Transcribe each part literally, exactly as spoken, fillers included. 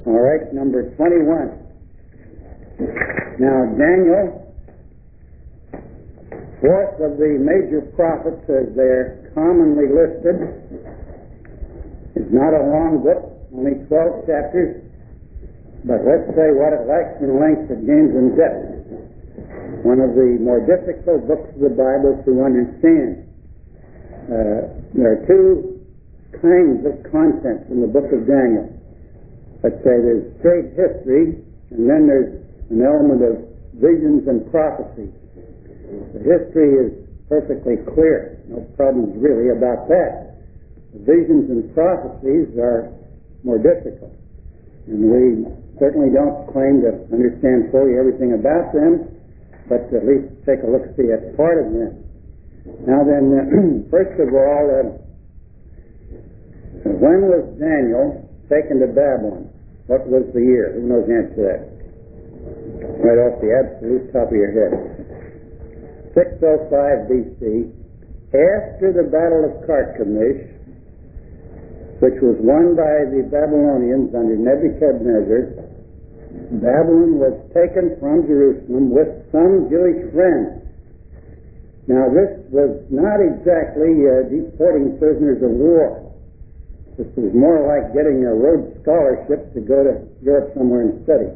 All right, number twenty-one. Now, Daniel, fourth of the major prophets as they're commonly listed, is not a long book, only twelve chapters, but let's say what it lacks in length, it gains in depth. One of the more difficult books of the Bible to understand. Uh, there are two kinds of content in the book of Daniel. Let's say there's straight history, and then there's an element of visions and prophecies. The history is perfectly clear. No problems really about that. The visions and prophecies are more difficult. And we certainly don't claim to understand fully everything about them, but at least take a look-see at part of them. Now then, uh, first of all, uh, when was Daniel taken to Babylon? What was the year? Who knows the answer to that? Right off the absolute top of your head. six oh five B C, after the Battle of Carchemish, which was won by the Babylonians under Nebuchadnezzar. Babylon was taken from Jerusalem with some Jewish friends. Now, this was not exactly uh, deporting prisoners of war. This was more like getting a Rhodes Scholarship to go to Europe somewhere and study.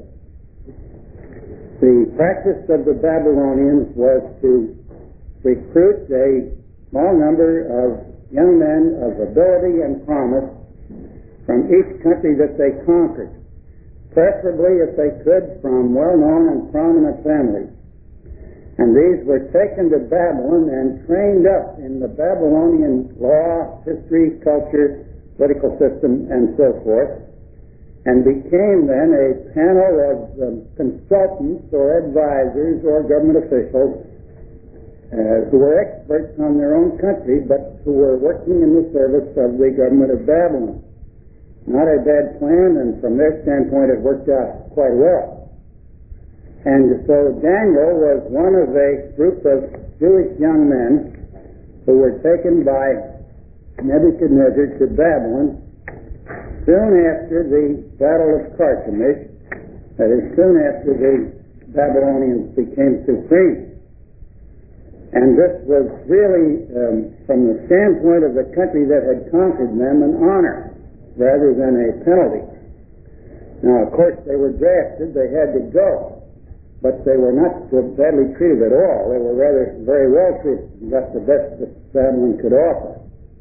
The practice of the Babylonians was to recruit a small number of young men of ability and promise from each country that they conquered, preferably, if they could, from well-known and prominent families. And these were taken to Babylon and trained up in the Babylonian law, history, culture, political system, and so forth, and became then a panel of um, consultants or advisors or government officials uh, who were experts on their own country, but who were working in the service of the government of Babylon. Not a bad plan, and from their standpoint it worked out quite well. And so Daniel was one of a group of Jewish young men who were taken by Nebuchadnezzar to Babylon soon after the Battle of Carchemish, that is, soon after the Babylonians became supreme. And this was really, um, from the standpoint of the country that had conquered them, an honor rather than a penalty. Now, of course, they were drafted, they had to go, but they were not so badly treated at all. They were rather very well treated, and got the best that Babylon could offer.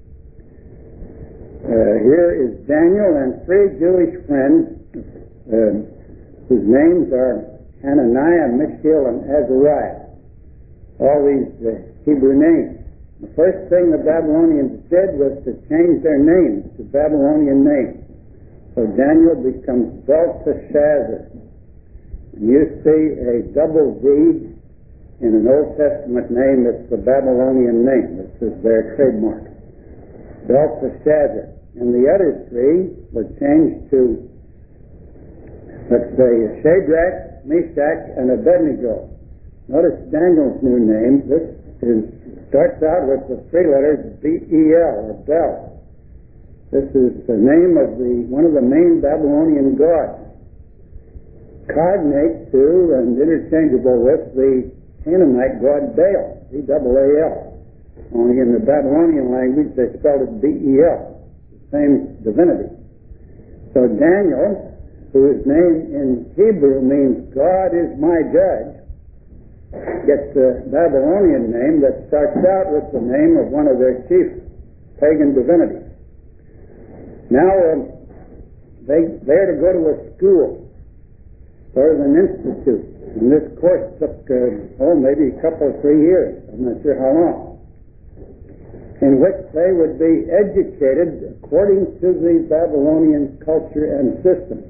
Uh, here is Daniel and three Jewish friends uh, whose names are Hananiah, Mishael, and Azariah. All these uh, Hebrew names. The first thing the Babylonians did was to change their names to Babylonian names. So Daniel becomes Belteshazzar. And you see a double V in an Old Testament name that's the Babylonian name. This is their trademark. Belteshazzar. And the other three were changed to, let's say, Shadrach, Meshach, and Abednego. Notice Daniel's new name. This is starts out with the three letters B E L, or Bel. This is the name of the one of the main Babylonian gods, cognate to and interchangeable with the Canaanite god Baal, B A A L. Only in the Babylonian language they spelled it B E L, the same divinity. So Daniel, whose name in Hebrew means God is my judge, gets a Babylonian name that starts out with the name of one of their chief pagan divinities. Now, um, they, they're to go to a school, sort of an institute. And this course took, uh, oh, maybe a couple or three years. I'm not sure how long. In which they would be educated according to the Babylonian culture and system.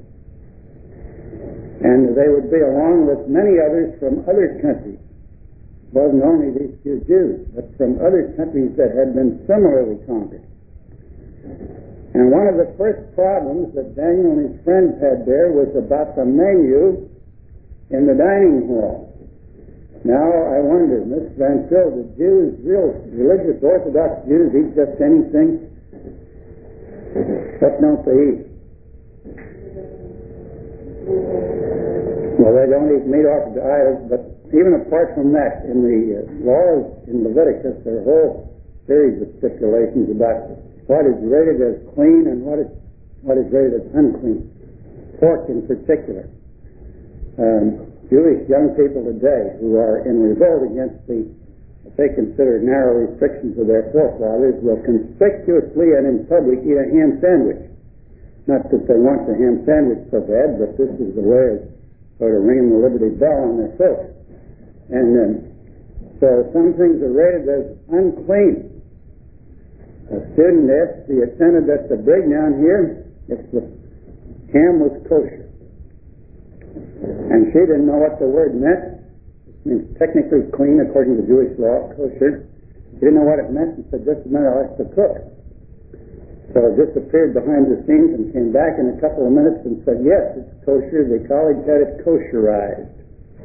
And they would be along with many others from other countries. It wasn't only these few Jews, but from other countries that had been similarly conquered. And one of the first problems that Daniel and his friends had there was about the menu in the dining hall. Now, I wonder, Miss Van Til, the Jews, real religious Orthodox Jews, eat just anything? What don't they eat? Well, they don't eat meat offered to idols, but even apart from that, in the uh, laws in Leviticus, there are a whole series of stipulations about what is rated as clean and what is what is rated as unclean. Pork in particular. Um, Jewish young people today who are in revolt against the what they consider narrow restrictions of their forefathers will conspicuously and in public eat a ham sandwich. Not that they want the ham sandwich so bad, but this is the way of sort of ringing the Liberty Bell on their throat. And um, so some things are rated as unclean. A student asked the attendant at the brig down here if the ham was kosher. And she didn't know what the word meant. It means technically clean according to Jewish law, kosher. She didn't know what it meant and said, just a minute, I'll ask the cook. So it disappeared behind the scenes and came back in a couple of minutes and said, yes, it's kosher. The college had it kosherized.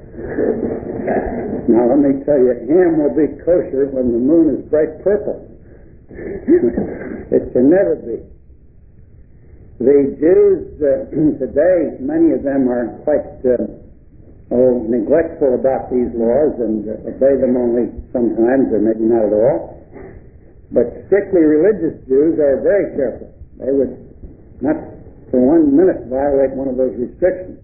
Now let me tell you, ham will be kosher when the moon is bright purple. It can never be. The Jews uh, today, many of them are quite uh, oh, neglectful about these laws and uh, obey them only sometimes or maybe not at all. But strictly religious Jews are very careful. They would not for one minute violate one of those restrictions.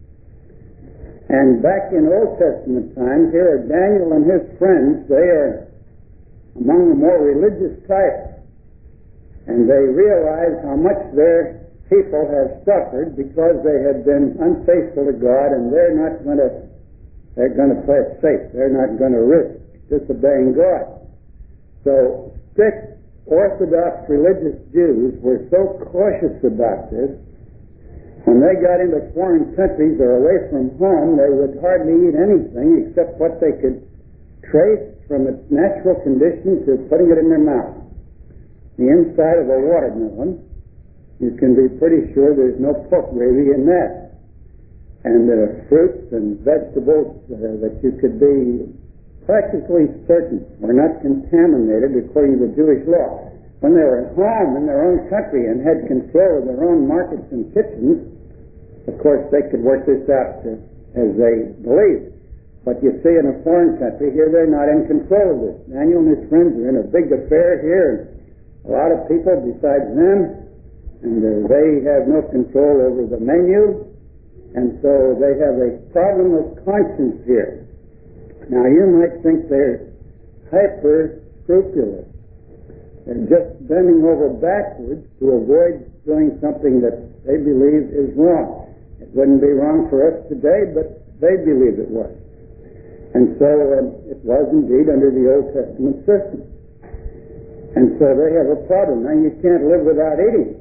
And back in Old Testament times, here are Daniel and his friends. They are among the more religious types. And they realize how much their people have suffered because they have been unfaithful to God, and they're not going to they're going to play it safe. They're not going to risk disobeying God. So strict Orthodox religious Jews were so cautious about this. When they got into foreign countries or away from home, they would hardly eat anything except what they could trace from its natural condition to putting it in their mouth. The inside of a watermelon, you can be pretty sure there's no pork gravy in that. And uh, fruits and vegetables uh, that you could be practically certain were not contaminated according to the Jewish law. When they were at home in their own country and had control of their own markets and kitchens, of course they could work this out uh, as they believed. But you see, in a foreign country, here they're not in control of this. Daniel and his friends are in a big affair here. A lot of people besides them, and uh, they have no control over the menu, and so they have a problem of conscience here. Now, you might think they're hyper-scrupulous. They're just bending over backwards to avoid doing something that they believe is wrong. It wouldn't be wrong for us today, but they believe it was. And so um, it was indeed under the Old Testament system. And so they have a problem. Now, you can't live without eating.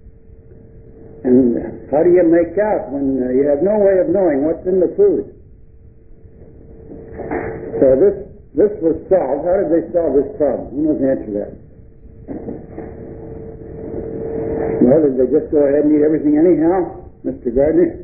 And how do you make out when uh, you have no way of knowing what's in the food? So this this was solved. How did they solve this problem? Who knows the answer to that? Well, did they just go ahead and eat everything anyhow, Mister Gardner?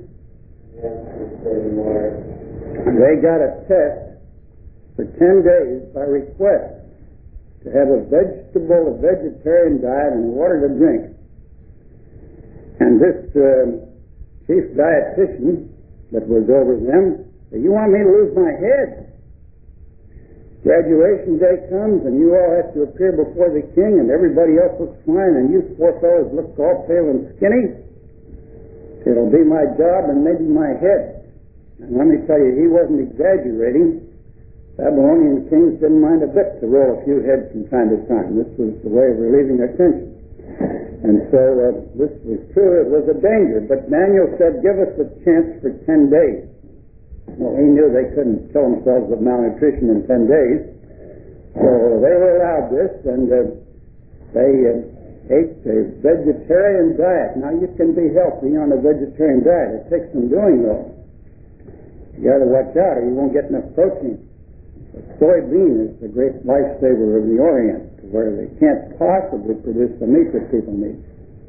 They got a test for ten days by request to have a vegetable, a vegetarian diet, and water to drink. And this uh, chief dietitian that was over them said, you want me to lose my head? Graduation day comes, and you all have to appear before the king, and everybody else looks fine, and you four fellows look all pale and skinny. It'll be my job and maybe my head. And let me tell you, he wasn't exaggerating. Babylonian kings didn't mind a bit to roll a few heads from time to time. This was the way of relieving their tension. And so uh, this was true. It was a danger. But Daniel said, give us a chance for ten days. Well, he knew they couldn't kill themselves of malnutrition in ten days. So they were allowed this, and uh, they uh, ate a vegetarian diet. Now, you can be healthy on a vegetarian diet. It takes some doing, though. You got to watch out or you won't get enough protein. Soybean is the great lifesaver of the Orient, where they can't possibly produce the meat that people need.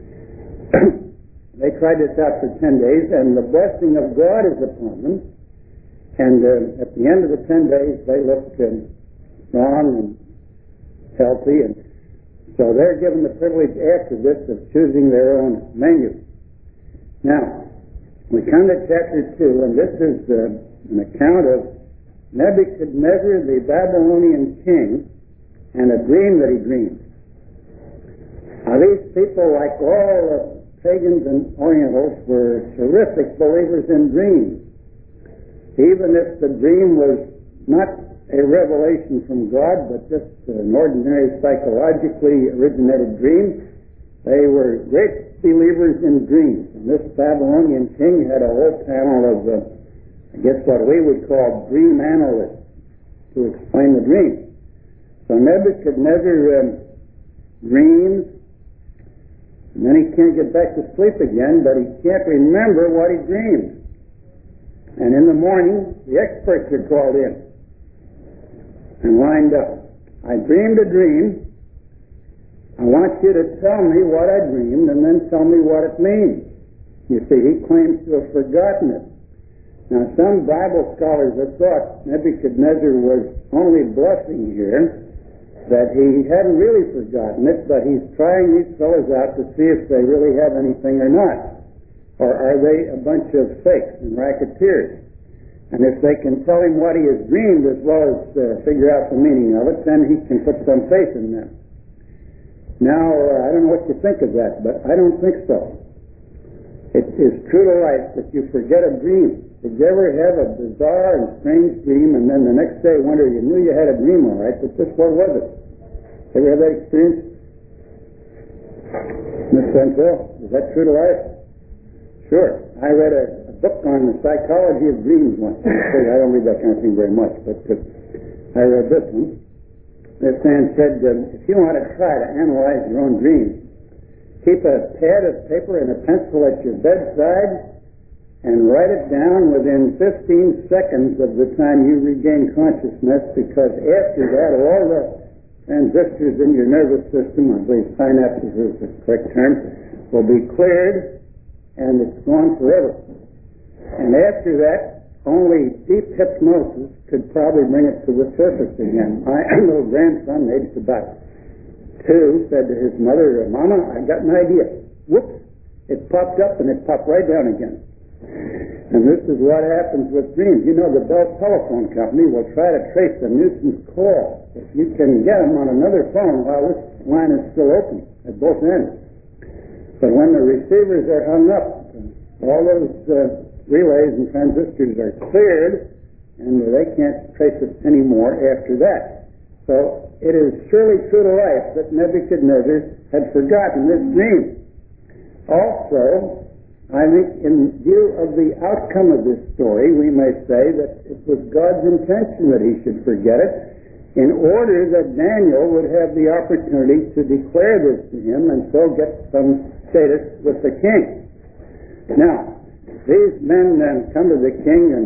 They tried this out for ten days, and the blessing of God is upon them. And uh, at the end of the ten days, they looked uh, strong and healthy, and so they're given the privilege after this of choosing their own menu. Now, we come to chapter two, and this is uh, an account of Nebuchadnezzar, the Babylonian king, and a dream that he dreamed. Now, these people, like all the pagans and Orientals, were terrific believers in dreams. Even if the dream was not a revelation from God, but just an ordinary psychologically originated dream, they were great believers in dreams. And this Babylonian king had a whole panel of, uh, I guess what we would call dream analysts to explain the dream. So Nebuchadnezzar um, dreams, and then he can't get back to sleep again, but he can't remember what he dreamed. And in the morning, the experts are called in and lined up. I dreamed a dream. I want you to tell me what I dreamed and then tell me what it means. You see, he claims to have forgotten it. Now, some Bible scholars have thought Nebuchadnezzar was only bluffing here, that he hadn't really forgotten it, but he's trying these fellows out to see if they really have anything or not. Or are they a bunch of fakes and racketeers? And if they can tell him what he has dreamed as well as uh, figure out the meaning of it, then he can put some faith in them. Now, uh, I don't know what you think of that, but I don't think so. It is true to life that you forget a dream. Did you ever have a bizarre and strange dream, and then the next day wonder you knew you had a dream all right, but just what was it? Ever have that experience? Miss Central, is that true to life? Sure. I read a, a book on the psychology of dreams once. I don't read that kind of thing very much, but uh, I read this one. This man said, uh, if you want to try to analyze your own dreams, keep a pad of paper and a pencil at your bedside and write it down within fifteen seconds of the time you regain consciousness, because after that, all the transistors in your nervous system, I believe synapses is the correct term, will be cleared, and it's gone forever. And after that, only deep hypnosis could probably bring it to the surface again. My little grandson, aged about two, said to his mother, Mama, I got an idea. Whoops! It popped up and it popped right down again. And this is what happens with dreams. You know, the Bell Telephone Company will try to trace a nuisance call if you can get them on another phone while this line is still open at both ends. But when the receivers are hung up, all those uh, relays and transistors are cleared, and they can't trace it anymore after that. So it is surely true to life that Nebuchadnezzar had forgotten this dream. Also, I think in view of the outcome of this story, we may say that it was God's intention that he should forget it, in order that Daniel would have the opportunity to declare this to him and so get some status with the king. Now, these men then come to the king and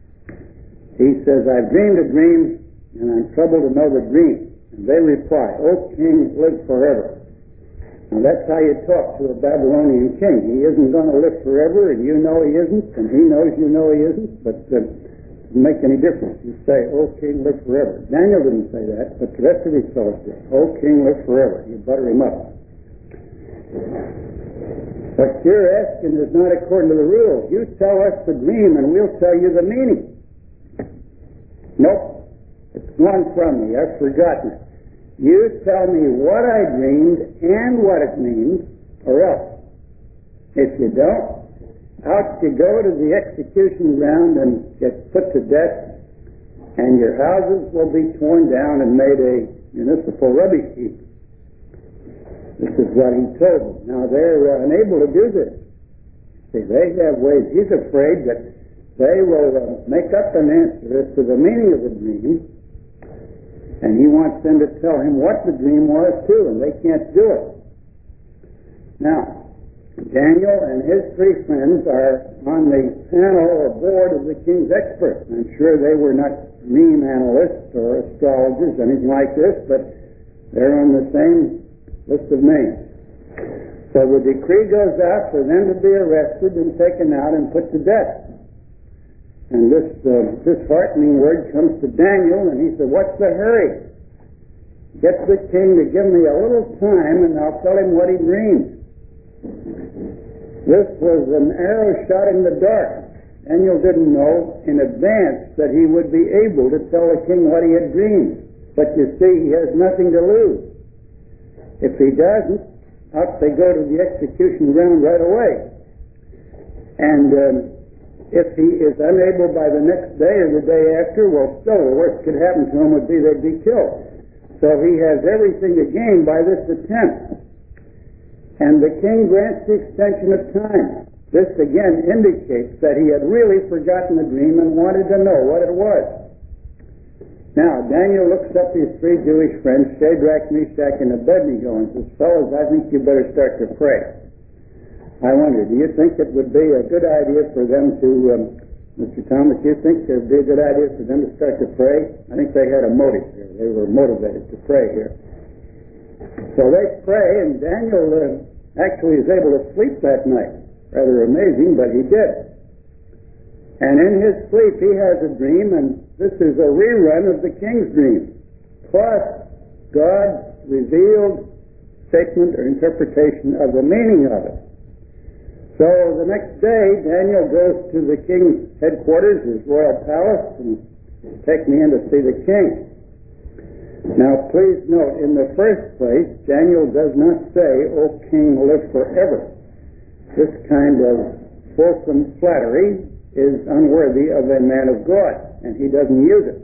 he says, I've dreamed a dream and I'm troubled to know the dream. And they reply, O king, live forever. Now that's how you talk to a Babylonian king. He isn't going to live forever, and you know he isn't, and he knows you know he isn't, but uh, it doesn't make any difference. You say, O king, live forever. Daniel didn't say that, but the rest of these fellows did. O king, live forever. You butter him up. What you're asking is not according to the rules. You tell us the dream, and we'll tell you the meaning. Nope. It's gone from me. I've forgotten it. You tell me what I dreamed and what it means, or else. If you don't, out you go to the execution ground and get put to death, and your houses will be torn down and made a municipal rubbish heap. This is what he told them. Now, they're uh, unable to do this. See, they have ways. He's afraid that they will uh, make up an answer as to the meaning of the dream, and he wants them to tell him what the dream was, too, and they can't do it. Now, Daniel and his three friends are on the panel or board of the king's experts. I'm sure they were not meme analysts or astrologers, anything like this, but they're on the same list of names. So the decree goes out for them to be arrested and taken out and put to death. And this uh, disheartening word comes to Daniel, and he said, what's the hurry? Get the king to give me a little time, and I'll tell him what he dreamed. This was an arrow shot in the dark. Daniel didn't know in advance that he would be able to tell the king what he had dreamed. But you see, he has nothing to lose. If he doesn't, out they go to the execution ground right away. And um, if he is unable by the next day or the day after, well, still the worst could happen to him would be they'd be killed. So he has everything to gain by this attempt. And the king grants the extension of time. This again indicates that he had really forgotten the dream and wanted to know what it was. Now, Daniel looks up his three Jewish friends, Shadrach, Meshach, and Abednego, and says, fellows, I think you better start to pray. I wonder, do you think it would be a good idea for them to, um, Mister Thomas, do you think it would be a good idea for them to start to pray? I think they had a motive here. They were motivated to pray here. So they pray, and Daniel uh, actually is able to sleep that night. Rather amazing, but he did. And in his sleep he has a dream, and this is a rerun of the king's dream, plus God's revealed statement or interpretation of the meaning of it. So the next day, Daniel goes to the king's headquarters, his royal palace, and take me in to see the king. Now please note, in the first place, Daniel does not say, O king, live forever. This kind of fulsome flattery is unworthy of a man of God, and he doesn't use it.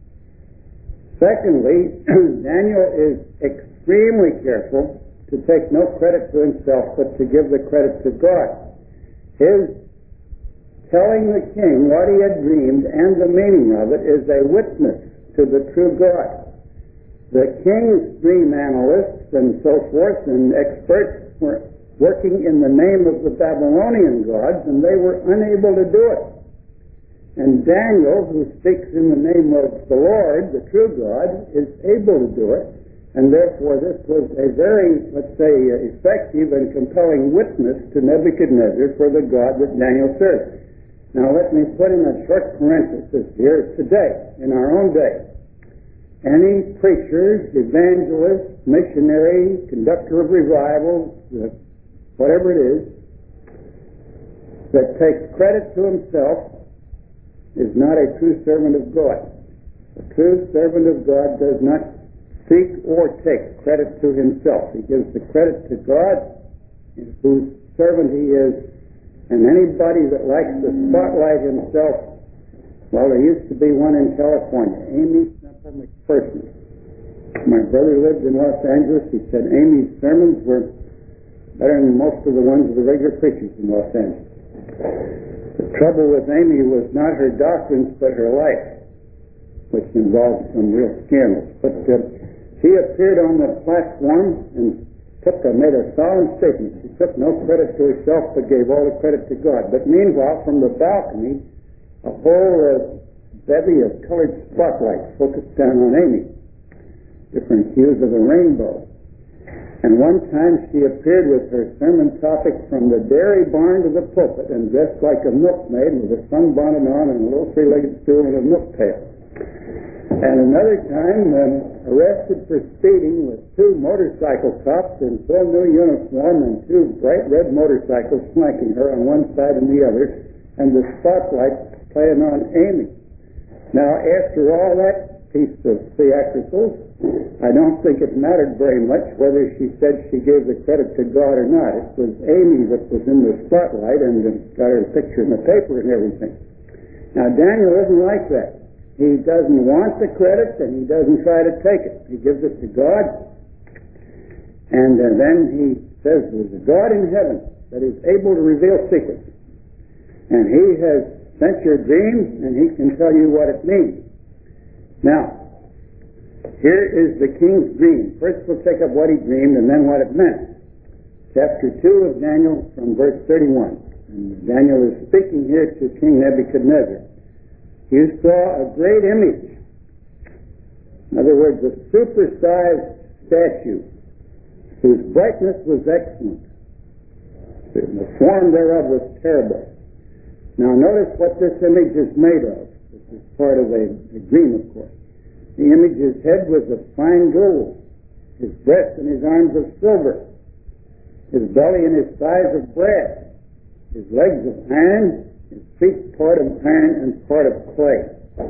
Secondly, Daniel is extremely careful to take no credit to himself, but to give the credit to God. His telling the king what he had dreamed and the meaning of it is a witness to the true God. The king's dream analysts and so forth and experts were working in the name of the Babylonian gods, and they were unable to do it. And Daniel, who speaks in the name of the Lord, the true God, is able to do it, and therefore this was a very, let's say, effective and compelling witness to Nebuchadnezzar for the God that Daniel served. Now let me put in a short parenthesis here. Today, in our own day, any preacher, evangelist, missionary, conductor of revivals, whatever it is, that takes credit to himself is not a true servant of God. A true servant of God does not seek or take credit to himself. He gives the credit to God, whose servant he is, and anybody that likes to spotlight himself, well, there used to be one in California, Amy Semple McPherson. My brother lived in Los Angeles. He said Amy's sermons were better than most of the ones of the regular preachers in Los Angeles. The trouble with Amy was not her doctrines, but her life, which involved some real scandals. But uh, she appeared on the platform and took a, made a solemn statement. She took no credit to herself, but gave all the credit to God. But meanwhile, from the balcony, a whole uh, bevy of colored spotlights focused down on Amy, different hues of the rainbow. And one time she appeared with her sermon topic from the dairy barn to the pulpit and dressed like a milkmaid with a sunbonnet on and a little three-legged stool and a milk pail. And another time um, arrested for speeding with two motorcycle cops in full new uniform and two bright red motorcycles flanking her on one side and the other, and the spotlight playing on Amy. Now, after all that piece of theatricals, I don't think it mattered very much whether she said she gave the credit to God or not. It was Amy that was in the spotlight and got her picture in the paper and everything. Now, Daniel isn't like that. He doesn't want the credit, and he doesn't try to take it. He gives it to God, and uh, then he says there's a God in heaven that is able to reveal secrets, and he has sent your dream, and he can tell you what it means. Now, here is the king's dream. First we'll take up what he dreamed and then what it meant. Chapter two of Daniel from verse thirty-one. And Daniel is speaking here to King Nebuchadnezzar. You saw a great image. In other words, a supersized statue whose brightness was excellent. The form thereof was terrible. Now notice what this image is made of. This is part of a, a dream, of course. The image's head was of fine gold, his breast and his arms of silver, his belly and his thighs of brass, his legs of iron, his feet part of iron and part of clay.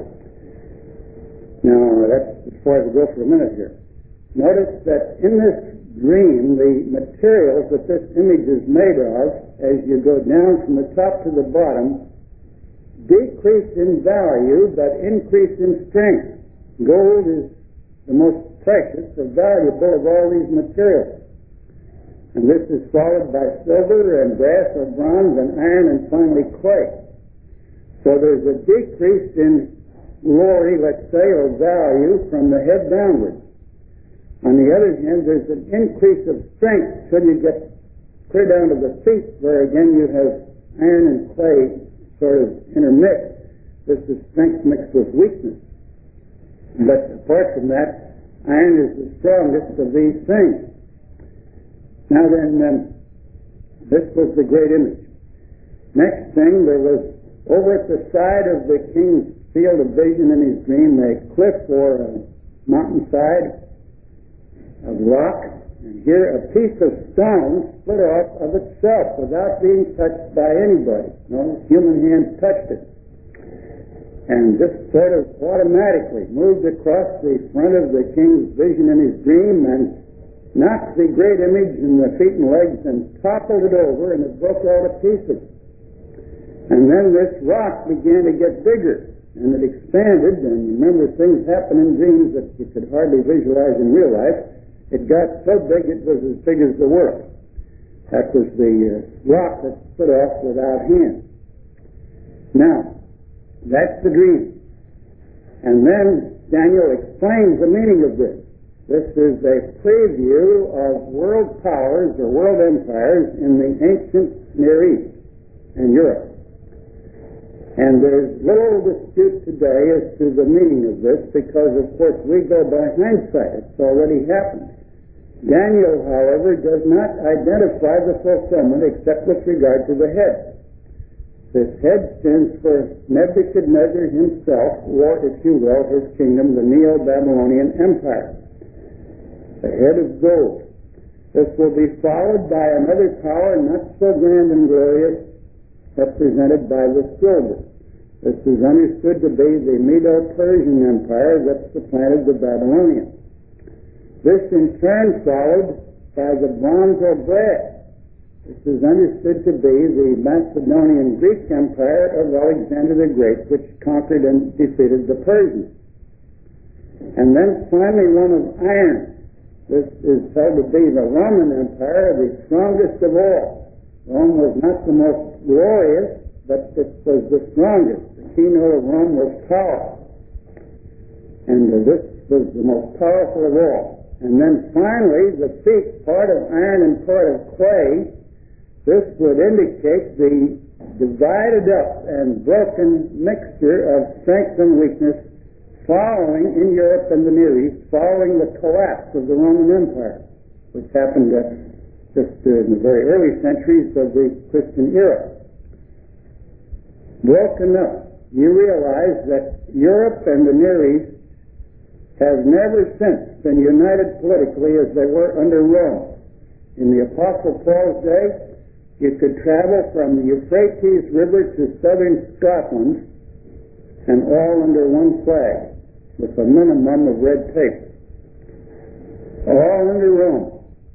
Now, that's as far as we go for a minute here. Notice that in this dream, the materials that this image is made of, as you go down from the top to the bottom, decrease in value but increase in strength. Gold is the most precious or valuable of all these materials. And this is followed by silver and brass or bronze and iron and finally clay. So there's a decrease in glory, let's say, or value from the head downward. On the other hand, there's an increase of strength till you get clear down to the feet, where again you have iron and clay sort of intermixed. This is strength mixed with weakness. But apart from that, iron is the strongest of these things. Now then, um, this was the great image. Next thing, there was over at the side of the king's field of vision in his dream a cliff or a mountainside of rock, and here a piece of stone split off of itself without being touched by anybody. No human hand touched it. And just sort of automatically moved across the front of the king's vision in his dream and knocked the great image in the feet and legs and toppled it over, and it broke all to pieces. And then this rock began to get bigger, and it expanded, and remember, things happen in dreams that you could hardly visualize in real life. It got so big it was as big as the world. That was the uh, rock that split off without hands. Now, that's the dream. And then Daniel explains the meaning of this. This is a preview of world powers or world empires in the ancient Near East and Europe. And there's little dispute today as to the meaning of this because, of course, we go by hindsight. It's already happened. Daniel, however, does not identify the fulfillment except with regard to the head. This head stands for Nebuchadnezzar himself, or, if you will, his kingdom, the Neo-Babylonian Empire. The head of gold. This will be followed by another power not so grand and glorious, represented by the silver. This is understood to be the Medo-Persian Empire that supplanted the Babylonian. This in turn followed by the bronze or brass. This is understood to be the Macedonian Greek Empire of Alexander the Great, which conquered and defeated the Persians. And then finally one of iron. This is held to be the Roman Empire, the strongest of all. Rome was not the most glorious, but it was the strongest. The keynote of Rome was power. And uh, this was the most powerful of all. And then finally, the feet, part of iron and part of clay, this would indicate the divided up and broken mixture of strength and weakness following in Europe and the Near East, following the collapse of the Roman Empire, which happened uh, just uh, in the very early centuries of the Christian era. Broken up, you realize that Europe and the Near East have never since been united politically as they were under Rome. In the Apostle Paul's day, you could travel from the Euphrates River to southern Scotland and all under one flag with a minimum of red tape. All under Rome.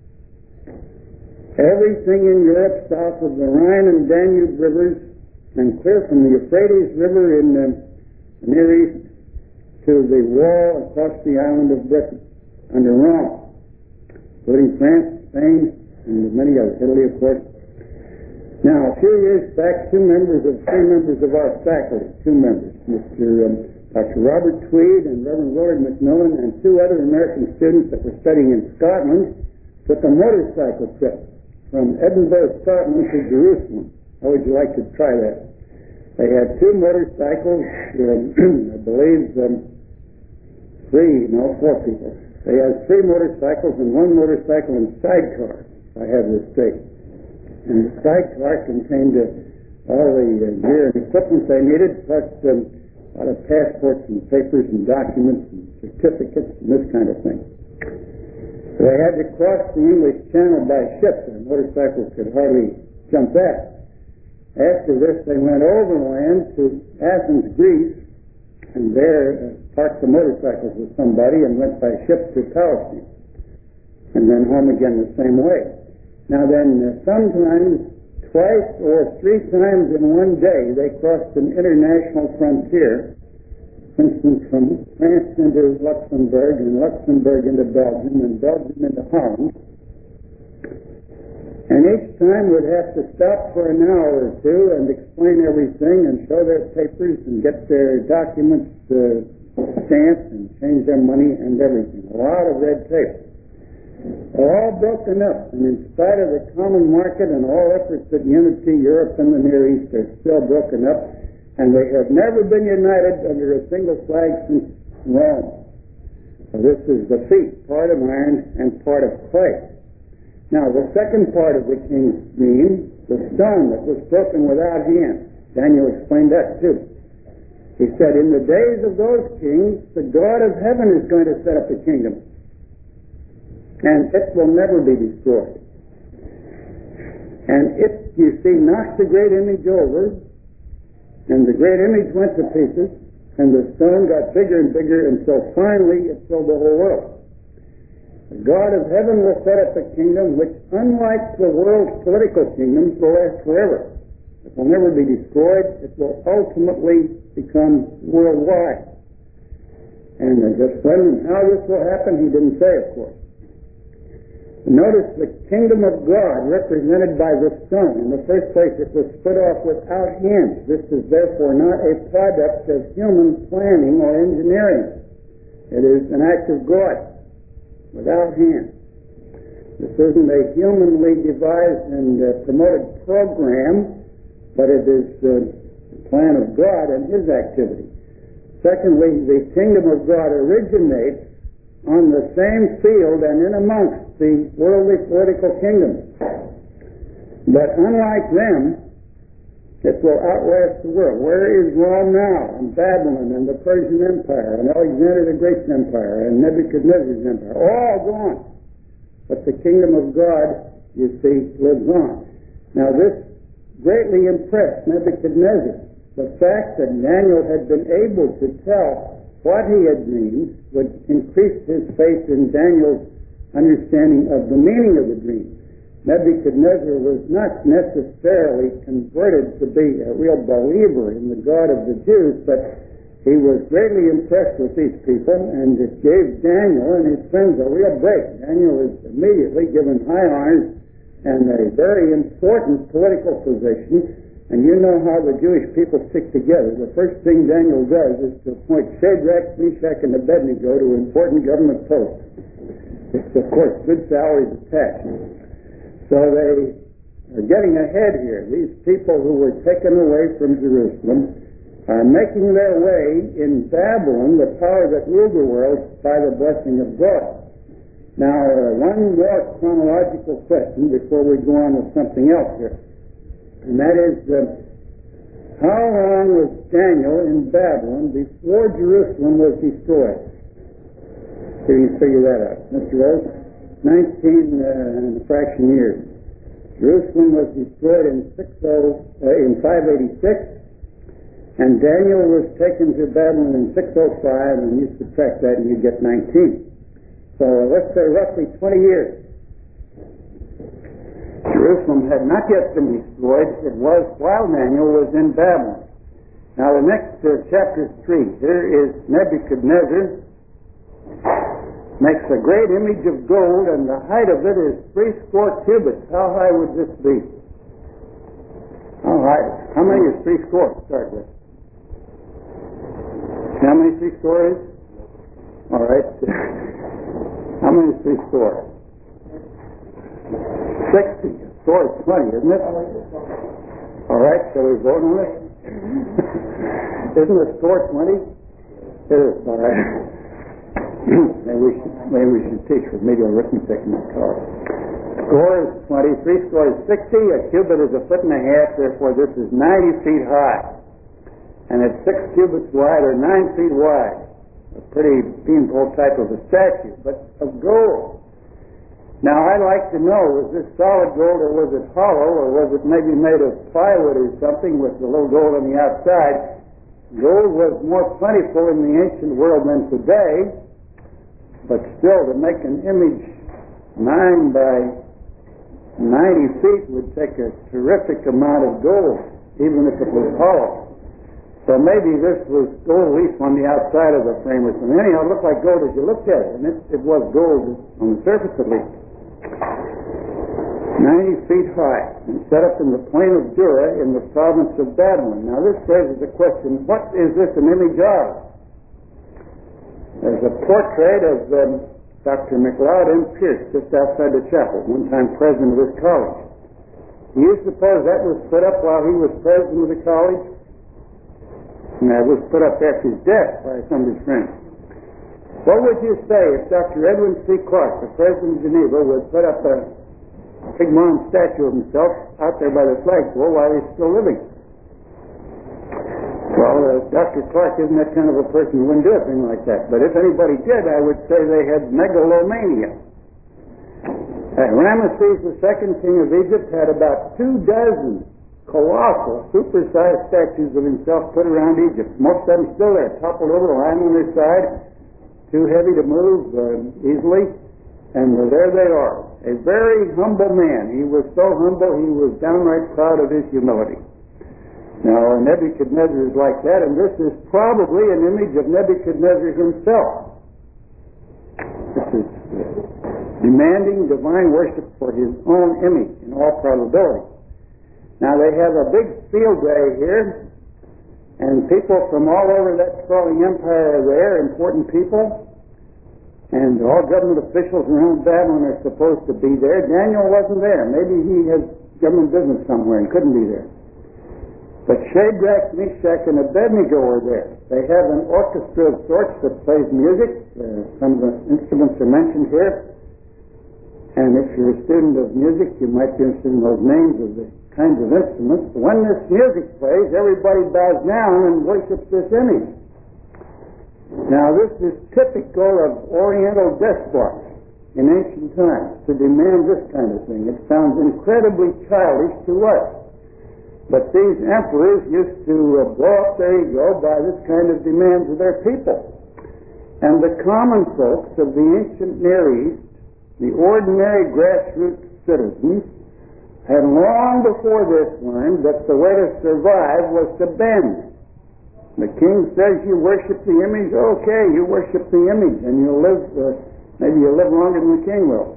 Everything in Europe south of the Rhine and Danube rivers and clear from the Euphrates River in the Near East to the wall across the island of Britain under Rome, including France, Spain, and many others, Italy, of course. Now, a few years back, two members of three members of our faculty, two members, Mister Um, Doctor Robert Tweed and Reverend Willard McMillan, and two other American students that were studying in Scotland, took a motorcycle trip from Edinburgh, Scotland to Jerusalem. How would you like to try that? They had two motorcycles, um, I believe um, three, no, four people. They had three motorcycles and one motorcycle and sidecar, if I have this straight. And the sidecar contained uh, all the uh, gear and equipment they needed, plus um, a lot of passports and papers and documents and certificates and this kind of thing. They had to cross the English Channel by ship. Their motorcycles could hardly jump that. After this, they went overland to Athens, Greece, and there uh, parked the motorcycles with somebody and went by ship to Palestine, and then home again the same way. Now then, uh, sometimes twice or three times in one day they crossed an international frontier, for instance from France into Luxembourg, and Luxembourg into Belgium, and Belgium into Holland. And each time would have to stop for an hour or two and explain everything and show their papers and get their documents uh, stamped and change their money and everything. A lot of red tape. They're all broken up, and in spite of the common market and all efforts at unity, Europe and the Near East are still broken up, and they have never been united under a single flag since Rome. So this is the feet, part of iron and part of clay. Now, the second part of the king's dream, the stone that was broken without hands, Daniel explained that too. He said, in the days of those kings, the God of heaven is going to set up a kingdom, and it will never be destroyed. And it, you see, knocked the great image over, and the great image went to pieces, and the stone got bigger and bigger until finally it filled the whole world. The God of heaven will set up a kingdom which, unlike the world's political kingdoms, will last forever. It will never be destroyed. It will ultimately become worldwide. And just when and how this will happen, he didn't say, of course. Notice the kingdom of God represented by the stone. In the first place, it was put off without hands. This is therefore not a product of human planning or engineering. It is an act of God, without hands. This isn't a humanly devised and uh, promoted program, but it is uh, the plan of God and His activity. Secondly, the kingdom of God originates on the same field and in amongst the worldly political kingdoms. But unlike them, it will outlast the world. Where is Rome now? And Babylon and the Persian Empire and Alexander the Great's empire and Nebuchadnezzar's empire, all gone. But the kingdom of God, you see, lives on. Now this greatly impressed Nebuchadnezzar. The fact that Daniel had been able to tell what he had dreamed would increase his faith in Daniel's understanding of the meaning of the dream. Nebuchadnezzar was not necessarily converted to be a real believer in the God of the Jews, but he was greatly impressed with these people, and it gave Daniel and his friends a real break. Daniel was immediately given high honors and a very important political position. And you know how the Jewish people stick together. The first thing Daniel does is to appoint Shadrach, Meshach, and Abednego to important government posts. It's, of course, good salaries attached. So they are getting ahead here. These people who were taken away from Jerusalem are making their way in Babylon, the power that ruled the world, by the blessing of God. Now, uh, one more chronological question before we go on with something else here. And that is, uh, how long was Daniel in Babylon before Jerusalem was destroyed? So you can figure that out. Mister Rose? Nineteen uh, and a fraction years. Jerusalem was destroyed in six oh uh, in five eighty-six, and Daniel was taken to Babylon in six oh five, and you subtract that and you get nineteen. So uh, let's say roughly twenty years. Jerusalem had not yet been destroyed. It was while Daniel was in Babylon. Now the next uh, chapter three. Here is Nebuchadnezzar makes a great image of gold, and the height of it is three score cubits. How high would this be? How high? How many is three score to start with? How many three score is? All right. How many is three score? Sixty. A score is twenty, isn't it? All right, shall we vote on it? Isn't a score twenty? It is, all right. maybe, we should, maybe we should teach remedial arithmetic in this class. Score is twenty, three score is sixty, a cubit is a foot and a half, therefore this is ninety feet high. And it's six cubits wide or nine feet wide. A pretty beanpole type of a statue, but of gold. Now, I'd like to know, was this solid gold or was it hollow, or was it maybe made of plywood or something with a little gold on the outside? Gold was more plentiful in the ancient world than today, but still to make an image nine by ninety feet would take a terrific amount of gold, even if it was hollow. So maybe this was gold leaf on the outside of the frame or something. Anyhow, it looked like gold as you looked at it, and it, it was gold on the surface at least. ninety feet high, and set up in the plain of Dura in the province of Babylon. Now this raises the question, what is this an image of? There's a portrait of um, Doctor McLeod M. Pierce just outside the chapel, one time president of his college. Do you suppose that was put up while he was president of the college? And that was put up after his death by some of his friends. What would you say if Doctor Edwin C. Clark, the president of Geneva, would put up a big bronze statue of himself out there by the flagpole while he's still living? Well, uh, Doctor Clark isn't that kind of a person who wouldn't do a thing like that. But if anybody did, I would say they had megalomania. Uh, Ramesses the Second, king of Egypt, had about two dozen colossal, super-sized statues of himself put around Egypt. Most of them still there, toppled over, lying on their side, too heavy to move uh, easily, and uh, there they are. A very humble man. He was so humble, he was downright proud of his humility. Now, Nebuchadnezzar is like that, and this is probably an image of Nebuchadnezzar himself. This is uh, demanding divine worship for his own image, in all probability. Now, they have a big field day here, and people from all over that sprawling empire are there, important people, and all government officials around Babylon are supposed to be there. Daniel wasn't there. Maybe he has government business somewhere and couldn't be there. But Shadrach, Meshach, and Abednego are there. They have an orchestra of sorts that plays music. Uh, some of the instruments are mentioned here. And if you're a student of music, you might be interested in those names of the kinds of instruments. When this music plays, everybody bows down and worships this image. Now, this is typical of Oriental despots in ancient times, to demand this kind of thing. It sounds incredibly childish to us. But these emperors used to uh, blow up their ego by this kind of demands of their people. And the common folks of the ancient Near East, the ordinary grassroots citizens, had long before this learned that the way to survive was to bend. The king says you worship the image, okay, you worship the image, and you'll live, uh, maybe you'll live longer than the king will.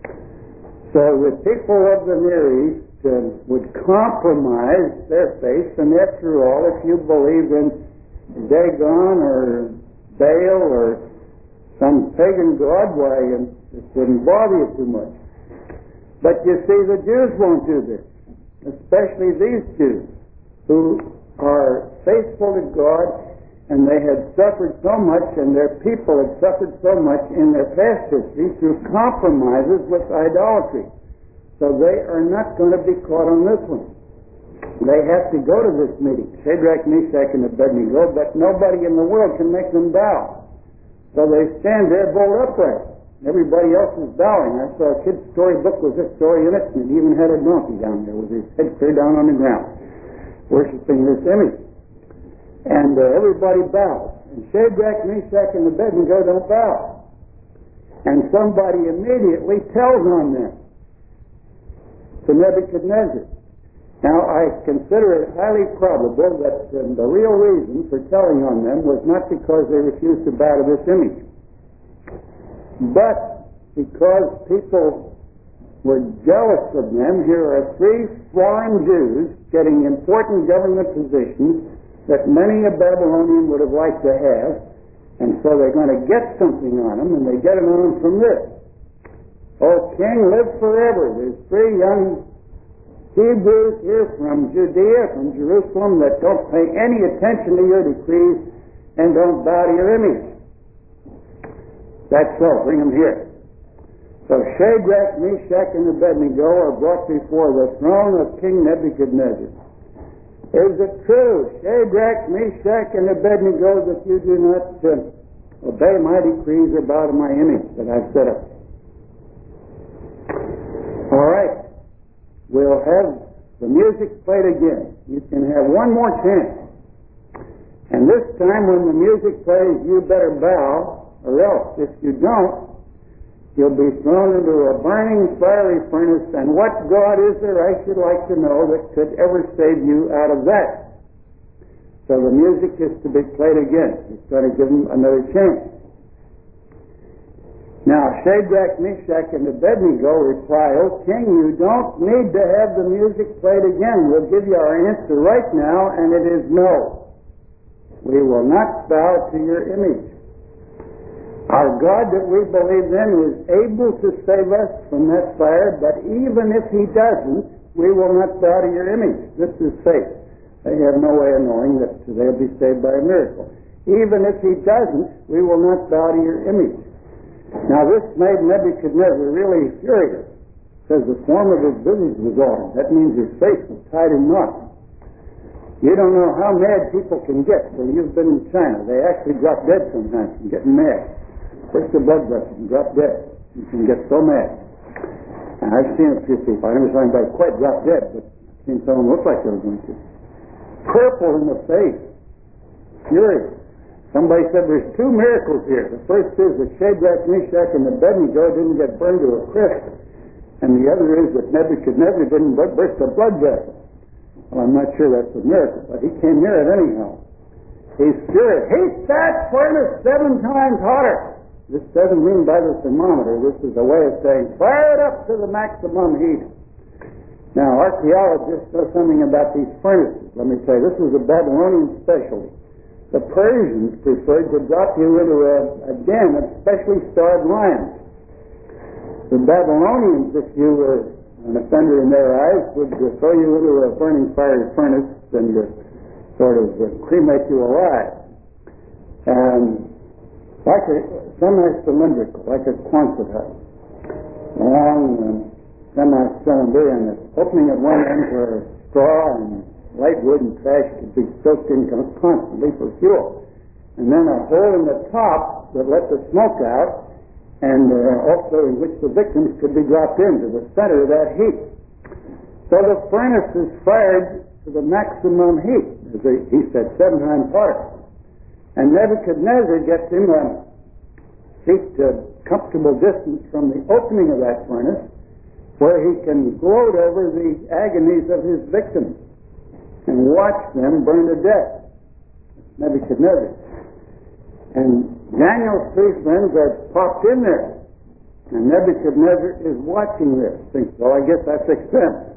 So the people of the Near East uh, would compromise their faith, and after all, if you believe in Dagon or Baal or some pagan god, why, it wouldn't bother you too much. But you see, the Jews won't do this, especially these Jews, who are faithful to God, and they had suffered so much, and their people had suffered so much in their past history through compromises with idolatry. So they are not going to be caught on this one. They have to go to this meeting, Shadrach, Meshach, and Abednego, but nobody in the world can make them bow. So they stand there bolt upright. Everybody else is bowing. I saw a kid's storybook with this story in it, and it even had a donkey down there with his head clear down on the ground, worshiping this image. And uh, everybody bows. And Shadrach, Meshach, and Abednego don't bow. And somebody immediately tells on them to Nebuchadnezzar. Now, I consider it highly probable that um, the real reason for telling on them was not because they refused to bow to this image, but because people were jealous of them. Here are three foreign Jews getting important government positions that many a Babylonian would have liked to have, and so they're going to get something on them, and they get it on them from this. Oh, king, live forever. There's three young Hebrews here from Judea, from Jerusalem, that don't pay any attention to your decrees and don't bow to your image. That's so. Bring them here. So Shadrach, Meshach, and Abednego are brought before the throne of King Nebuchadnezzar. Is it true, Shadrach, Meshach, and Abednego, that you do not uh, obey my decrees or bow to my image that I've set up? All right. We'll have the music played again. You can have one more chance. And this time when the music plays, you better bow, or else if you don't, you'll be thrown into a burning fiery furnace. And what God is there, I should like to know, that could ever save you out of that? So the music is to be played again. He's going to give them another chance. Now, Shadrach, Meshach, and Abednego reply, "O king, you don't need to have the music played again. We'll give you our answer right now, and it is no. We will not bow to your image. Our God that we believe in is able to save us from that fire, but even if he doesn't, we will not bow to your image." This is faith. They have no way of knowing that they'll be saved by a miracle. Even if he doesn't, we will not bow to your image. Now this made Nebuchadnezzar really furious, because the form of his business was altered. That means his faith was tied in knots. You don't know how mad people can get till you've been in China. They actually drop dead sometimes from getting mad. First the blood pressure and drop dead. You can get so mad. And I've seen a few people. I never saw anybody quite drop dead, but I've seen someone look like they were going to. Purple in the face. Furious. Somebody said there's two miracles here. The first is that Shadrach, Meshach, and Abednego didn't get burned to a crisp. And the other is that Nebuchadnezzar didn't burst a blood vessel. Well, I'm not sure that's a miracle, but he came near it anyhow. He's furious. Heat that furnace seven times hotter. This doesn't mean by the thermometer. This is a way of saying, fire it up to the maximum heat. Now, archaeologists know something about these furnaces. Let me tell you, this was a Babylonian specialty. The Persians preferred to drop you into a, a den of specially starred lions. The Babylonians, if you were an offender in their eyes, would uh, throw you into a burning fiery furnace and uh, sort of uh, cremate you alive. And like a semi-cylindrical, like a Quonset hut, long and semi-cylinder, and the opening at one end where straw and light wood and trash could be soaked in constantly for fuel. And then a hole in the top that let the smoke out, and uh, also in which the victims could be dropped into the center of that heat. So the furnace is fired to the maximum heat, as he said, seven times hotter. And Nebuchadnezzar gets him a seat a comfortable distance from the opening of that furnace, where he can gloat over the agonies of his victims and watch them burn to death. Nebuchadnezzar. And Daniel's three friends are popped in there. And Nebuchadnezzar is watching this. Thinks, well, I guess that's expense.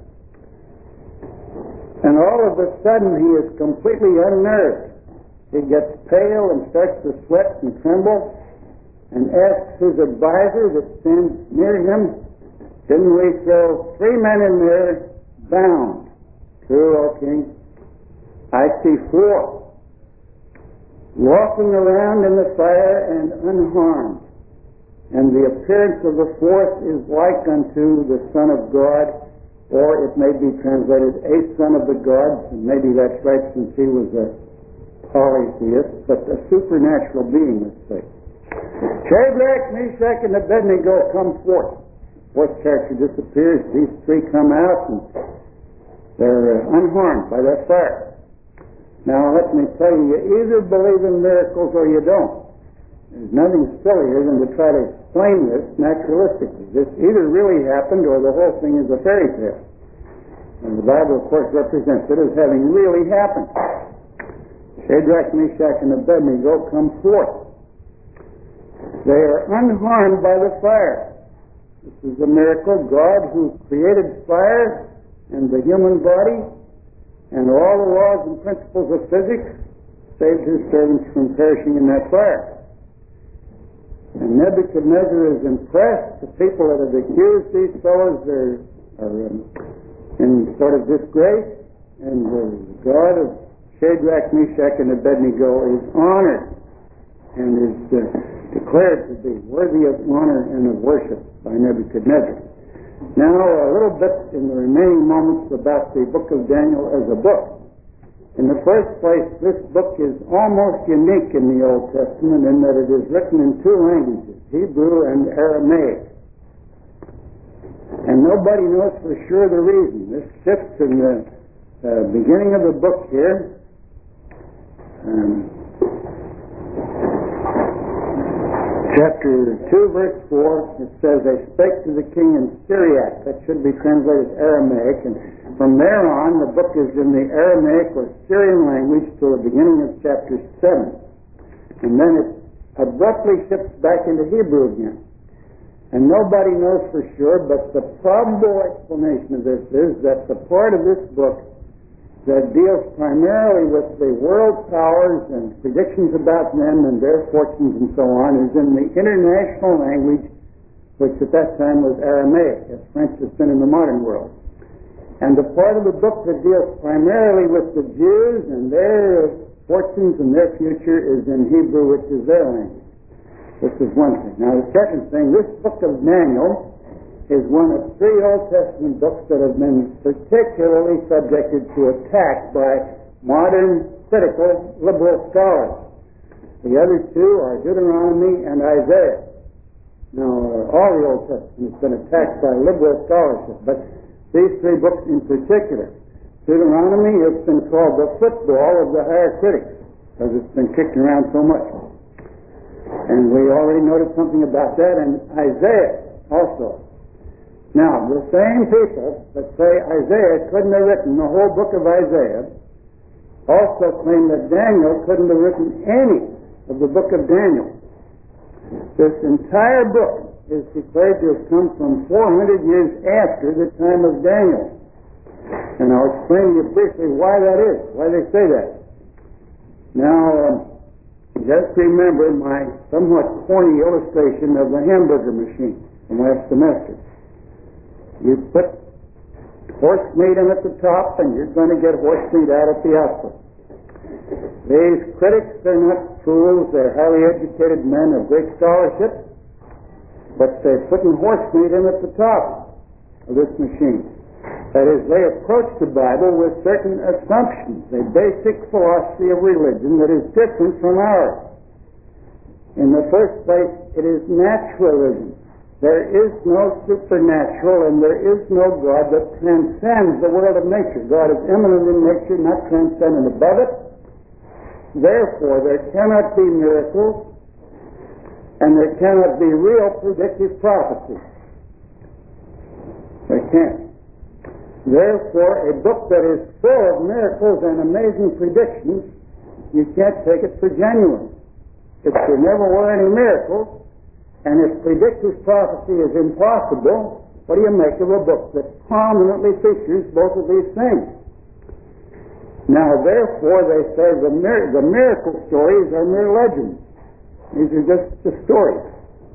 And all of a sudden he is completely unnerved. He gets pale and starts to sweat and tremble and asks his advisor that stands near him, "Didn't we throw three men in there bound?" "True, O king." "I see four walking around in the fire and unharmed. And the appearance of the fourth is like unto the Son of God," or it may be translated, "a son of the gods," and maybe that's right since he was a polytheist, but a supernatural being, let's say. "Shadrach, Meshach, and Abednego come forth." Fourth character disappears. These three come out, and they're uh, unharmed by that fire. Now, let me tell you, you either believe in miracles or you don't. There's nothing sillier than to try to explain this naturalistically. This either really happened or the whole thing is a fairy tale. And the Bible, of course, represents it as having really happened. Shadrach, Meshach, and Abednego come forth. They are unharmed by the fire. This is a miracle. God, who created fire and the human body and all the laws and principles of physics, saved his servants from perishing in that fire. And Nebuchadnezzar is impressed. The people that have accused these fellows are, are um, in sort of disgrace, and the God of Shadrach, Meshach, and Abednego is honored and is uh, declared to be worthy of honor and of worship by Nebuchadnezzar. Now, a little bit in the remaining moments about the book of Daniel as a book. In the first place, this book is almost unique in the Old Testament in that it is written in two languages, Hebrew and Aramaic. And nobody knows for sure the reason. This shifts in the uh, beginning of the book here. Um, chapter two, verse four, it says, they spake to the king in Syriac. That should be translated Aramaic. And from there on, the book is in the Aramaic or Syrian language till the beginning of chapter seven. And then it abruptly shifts back into Hebrew again. And nobody knows for sure, but the probable explanation of this is that the part of this book that deals primarily with the world powers and predictions about them and their fortunes and so on is in the international language, which at that time was Aramaic, as French has been in the modern world. And the part of the book that deals primarily with the Jews and their fortunes and their future is in Hebrew, which is their language. This is one thing. Now the second thing, this book of Daniel is one of three Old Testament books that have been particularly subjected to attack by modern critical liberal scholars. The other two are Deuteronomy and Isaiah. Now uh, all the Old Testament has been attacked by liberal scholarship, but these three books in particular. Deuteronomy has been called the football of the higher critics because it's been kicked around so much. And we already noticed something about that in Isaiah also. Now, the same people that say Isaiah couldn't have written the whole book of Isaiah also claim that Daniel couldn't have written any of the book of Daniel. This entire book is declared to have come from four hundred years after the time of Daniel. And I'll explain to you briefly why that is, why they say that. Now, um, just remember my somewhat corny illustration of the hamburger machine from last semester. You put horse meat in at the top and you're going to get horse meat out at the output. These critics are not fools, they're highly educated men of great scholarship, but they're putting horse meat in at the top of this machine. That is, they approach the Bible with certain assumptions, a basic philosophy of religion that is different from ours. In the first place, it is naturalism. There is no supernatural and there is no God that transcends the world of nature. God is immanent in nature, not transcendent above it. Therefore, there cannot be miracles and there cannot be real predictive prophecy. There can't. Therefore, a book that is full of miracles and amazing predictions, you can't take it for genuine. If there never were any miracles, and if predictive prophecy is impossible, what do you make of a book that prominently features both of these things? Now, therefore, they say the, mir- the miracle stories are mere legends. These are just the stories.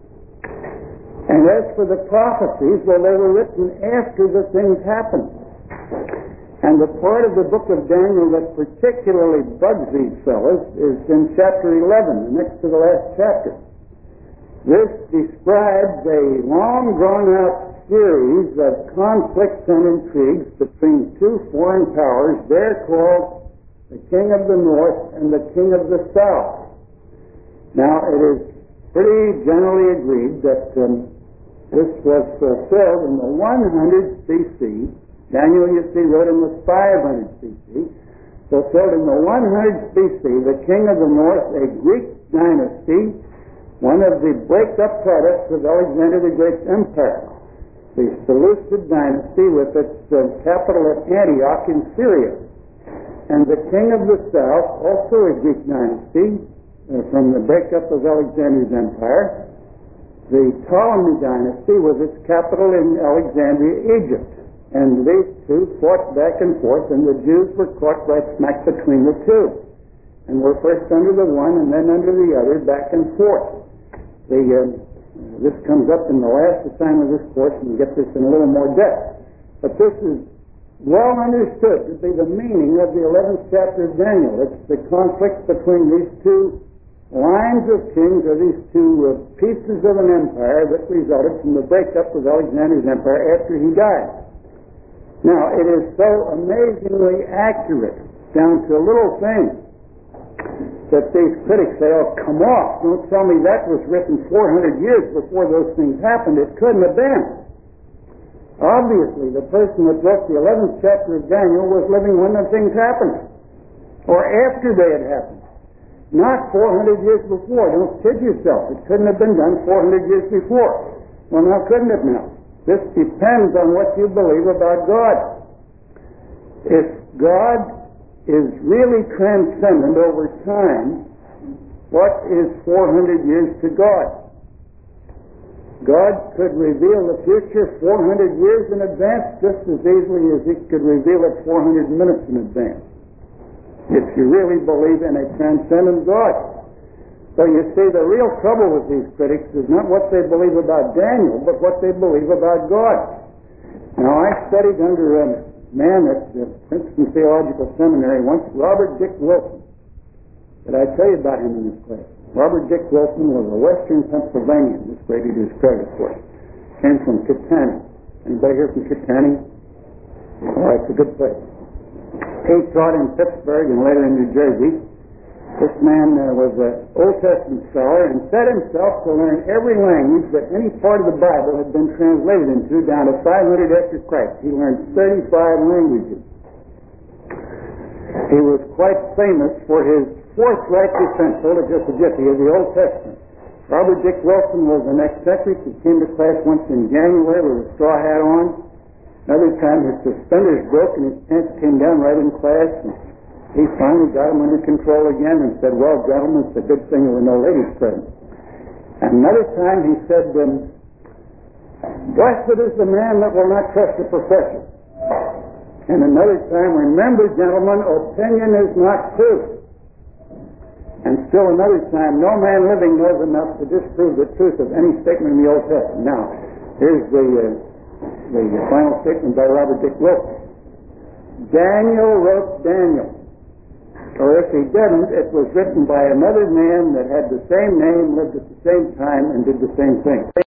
And as for the prophecies, well, they were written after the things happened. And the part of the book of Daniel that particularly bugs these fellows is in chapter eleven, next to the last chapter. This describes a long drawn-out series of conflicts and intrigues between two foreign powers. They're called the King of the North and the King of the South. Now, it is pretty generally agreed that um, this was fulfilled in the one hundred B C. Daniel, you see, wrote in the five hundred B C. Fulfilled in the one hundred B C, the king of the north, a Greek dynasty, one of the break-up products of Alexander the Great's empire. The Seleucid dynasty with its uh, capital at Antioch in Syria. And the king of the south, also a Greek dynasty, uh, from the breakup of Alexander's empire. The Ptolemy dynasty with its capital in Alexandria, Egypt. And these two fought back and forth, and the Jews were caught right smack between the two. And were first under the one and then under the other, back and forth. The, uh, this comes up in the last assignment of this course, and we'll get this in a little more depth. But this is well understood to be the meaning of the eleventh chapter of Daniel. It's the conflict between these two lines of kings, or these two uh, pieces of an empire that resulted from the breakup of Alexander's empire after he died. Now, it is so amazingly accurate, down to a little thing, that these critics say, oh, come off, don't tell me that was written four hundred years before those things happened. It couldn't have been. Obviously, the person that wrote the eleventh chapter of Daniel was living when the things happened, or after they had happened, not four hundred years before. Don't kid yourself. It couldn't have been done four hundred years before. Well, now, couldn't it now? This depends on what you believe about God. If God is really transcendent over time, what is four hundred years to God? God could reveal the future four hundred years in advance just as easily as He could reveal it four hundred minutes in advance, if you really believe in a transcendent God. So you see, the real trouble with these critics is not what they believe about Daniel, but what they believe about God. Now, I studied under a man at the Princeton Theological Seminary once, Robert Dick Wilson. Did I tell you about him in this class? Robert Dick Wilson was a Western Pennsylvanian. This way he did his credit for it. Came from Kittanning. Anybody here from Kittanning? Oh, it's a good place. He taught in Pittsburgh and later in New Jersey. This man uh, was an Old Testament scholar and set himself to learn every language that any part of the Bible had been translated into down to five hundred after Christ. He learned thirty-five languages. He was quite famous for his forthright defense, exegety of the Old Testament. Robert Dick Wilson was an eccentric. He came to class once in January with a straw hat on. Another time his suspenders broke and his pants came down right in class. And he finally got him under control again and said, "Well, gentlemen, it's a good thing there were no ladies present." And another time he said, um, "Blessed is the man that will not trust the professor." And another time, "Remember, gentlemen, opinion is not truth." And still another time, "No man living knows enough to disprove the truth of any statement in the Old Testament." Now, here's the uh, the final statement by Robert Dick Wilson. Daniel wrote Daniel. Or if he didn't, it was written by another man that had the same name, lived at the same time, and did the same thing.